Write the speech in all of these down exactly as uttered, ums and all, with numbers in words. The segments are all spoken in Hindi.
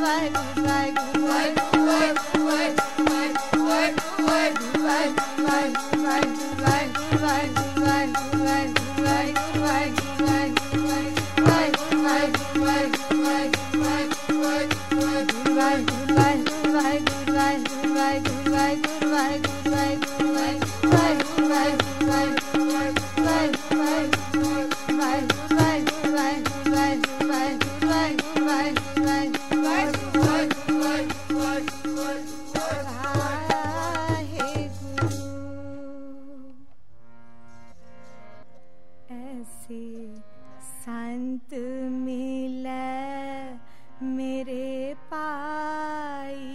संत मिले मेरे पाई,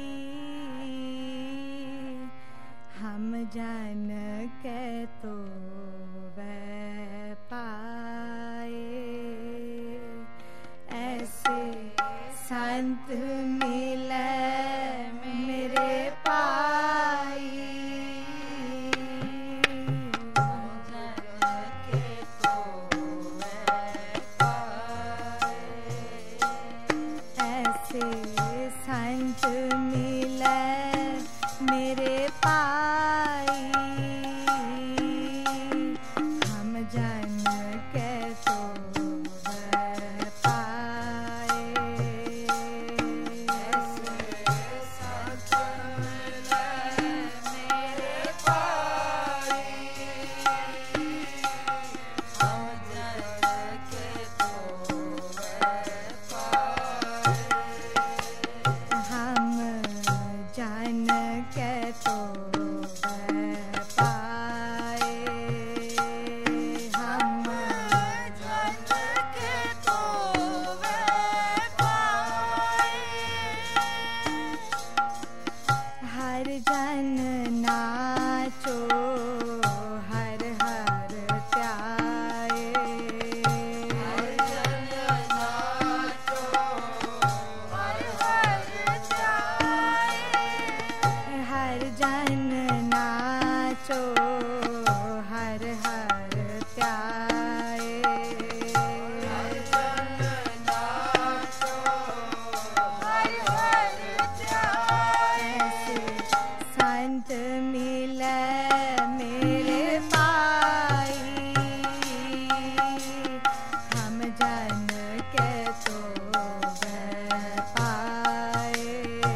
हम जान के तो वह पाए। ऐसे संत मिले मेरे पाई, संत मिले मेरे पाई, हम जान के तो वह पाए। संत मिले मेरे पाई, हम जान के तो जान के तो वह पाए, हम जान के तो वह पाए। हर जन नाचो हर हर त्याए, हर जन नाचो हर हर त्याए। हर जन नाचो हर हर त्याए, हर जन नाचो हर हर त्याए। संत मिले मेरे पाई, हम जान के तो वह पाए।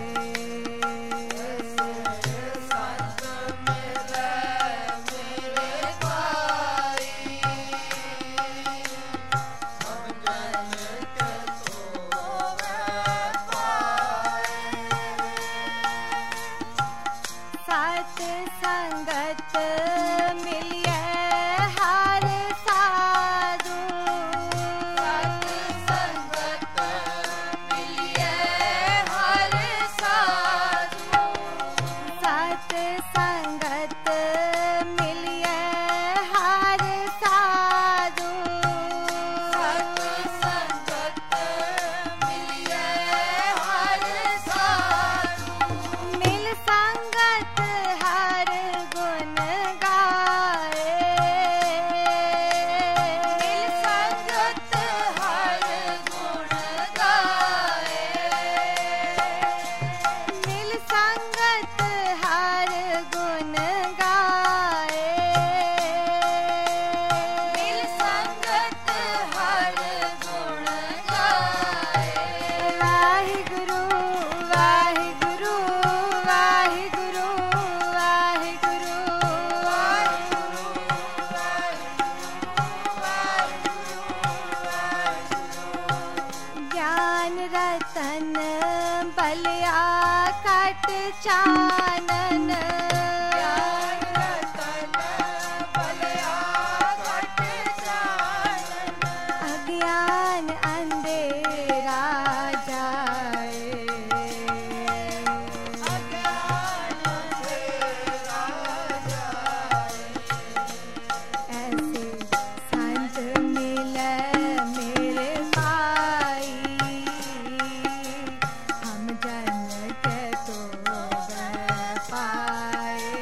सत संगत मिलिए हर साधु, सत संगत मिलिए हर साधु, सत संगत मिलिए हर साधु, सत संगत मिलिए हर साधु। मिल संगत हर गुण गाए, मिल संगत हर गुण गाए, मिल संगत हर गुण गाए, मिल संगत हर गुण गाए। वाहिगुरु वाहिगुरु वाहिगुरु वाहिगुरु वाहिगुरु वाहिगुरु। ज्ञान रतन बलिया कट चानन, ज्ञान रतन बलिया कट चानन। अज्ञान अंधेरा जाए, अज्ञान अंधेरा जाए। ऐसे संत मिले मेरे पाई, हम जन के तो वह पाए।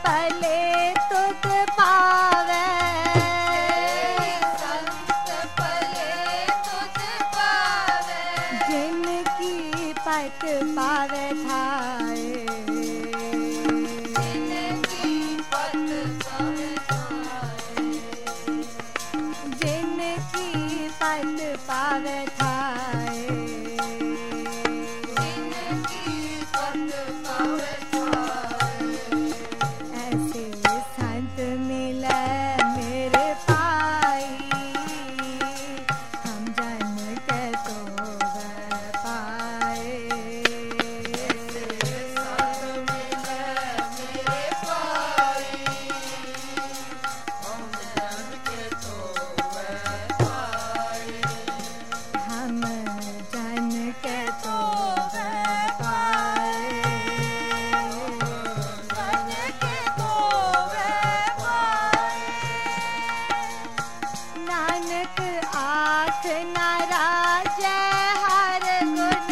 पले तुक पावे, संत पले तुझ पावे, जिनकी पट पावे थाए, जिनकी पत पावे थाए, जिनकी पट पावे थाए, जिनकी पत पावे थाए। ऐसे संत मिले मेरे पाई, हम जन के तो वह पाए। संत मिले मेरे पाई, हम जन के तो वह पाए, हम जन के तो वह पाए। जन के तो वह पाए। नानक आँख नाराज हर गुण,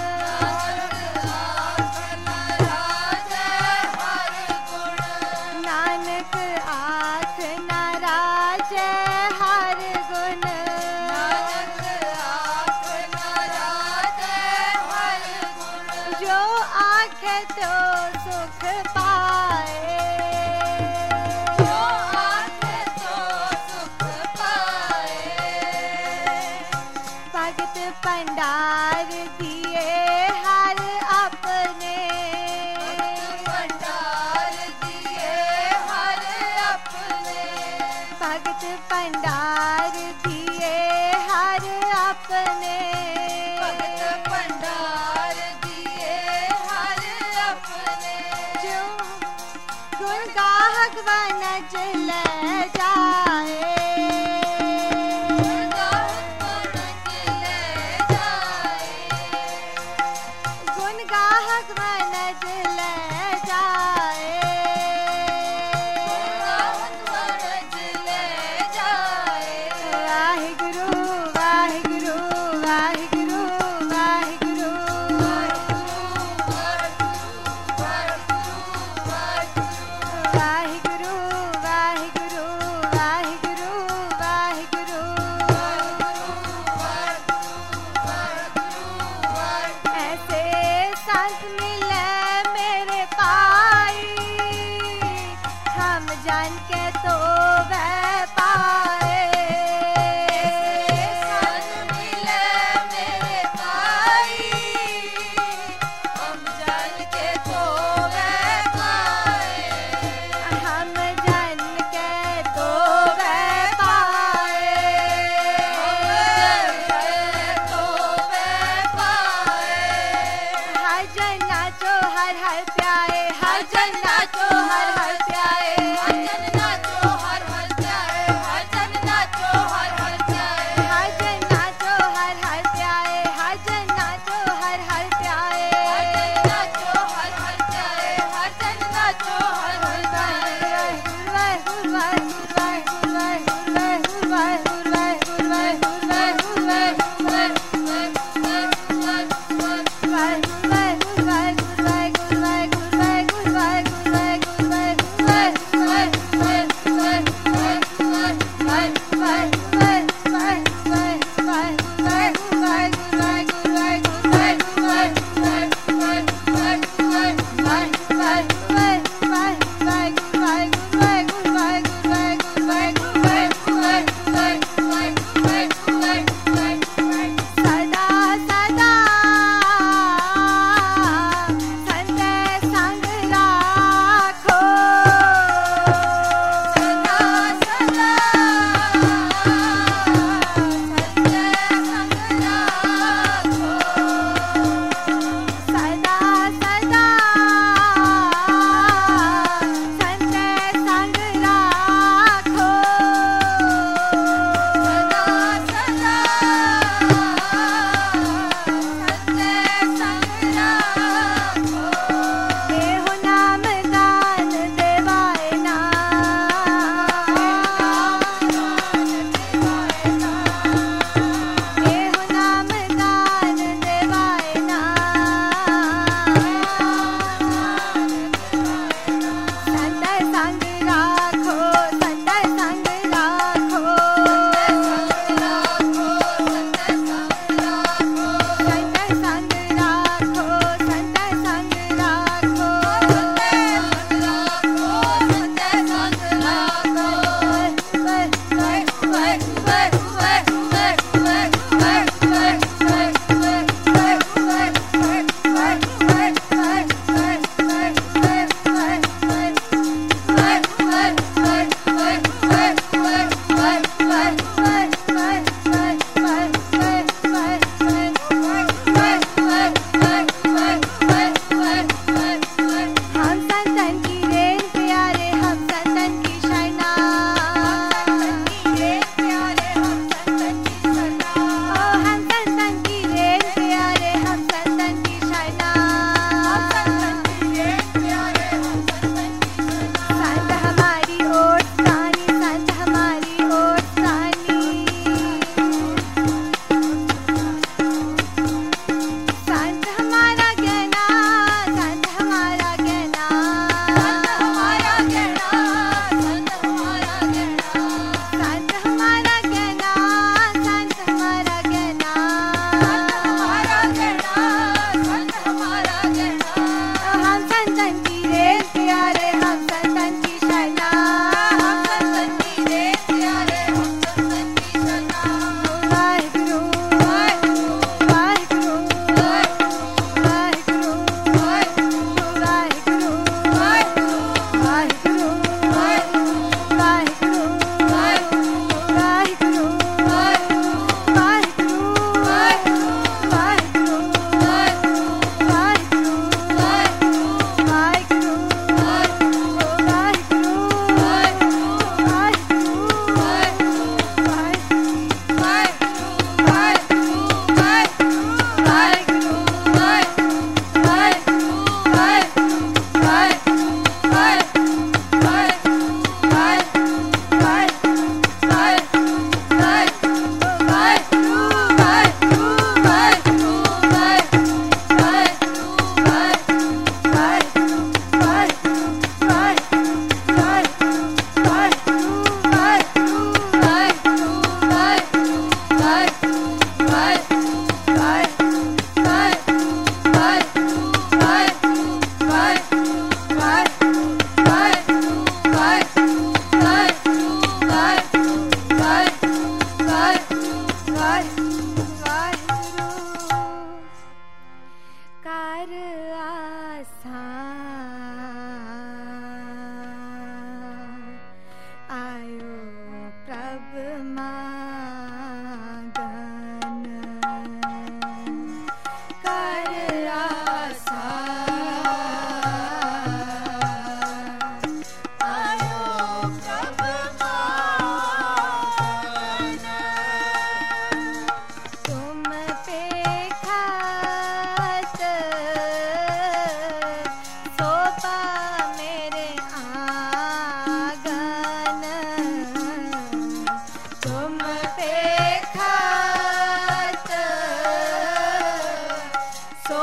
नानक आँख नाराज हर गुण, नानक आँख नाराज हर गुण, नानक आँख नाराज हर गुण, जो आँखे तो सुख पाए, जो आँख तो सुख पाए। भगत पंडार दिए हर अपने, भंडार दिए हर अपने, भगत पंडार दिए हर अपने, भगत भंडार दिए हर अपने, जो गुण गाहक वन चल जाए, गुण गाहक वन चल जाए। वाहिगुरु वाहिगुरु वाहिगुरु वाहिगुरु, वाहिगुरु वाहिगुरु वाहिगुरु वाहिगुरु, ऐसे संत मिले मेरे पाई, हम जान के तो वह पाए। संत मिले मेरे पाई, हम जान के तो वह पाए, हम जान के तो वह पाए। हम जान के तो वह पाए। हर जन नाचो हर हर प्याए, हर जन नाचो हर हर प्याए, हर जन नाचो हर हर प्याए, हर जन नाचो हर हर प्याए, हर जन नाचो हर हर प्याए, हर जन नाचो हर हर प्याए, हर जन नाचो हर हर प्याए, हर जन नाचो हर हर प्याए। वाहिगुरु वाहिगुरु वाहिगुरु वाहिगुरु वाहिगुरु वाहिगुरु वाहिगुरु वाहिगुरु वाहिगुरु वाहिगुरु वाहिगुरु वाहिगुरु वाहिगुरु वाहिगुरु वाहिगुरु वाहिगुरु वाहिगुरु वाहिगुरु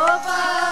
गोपाल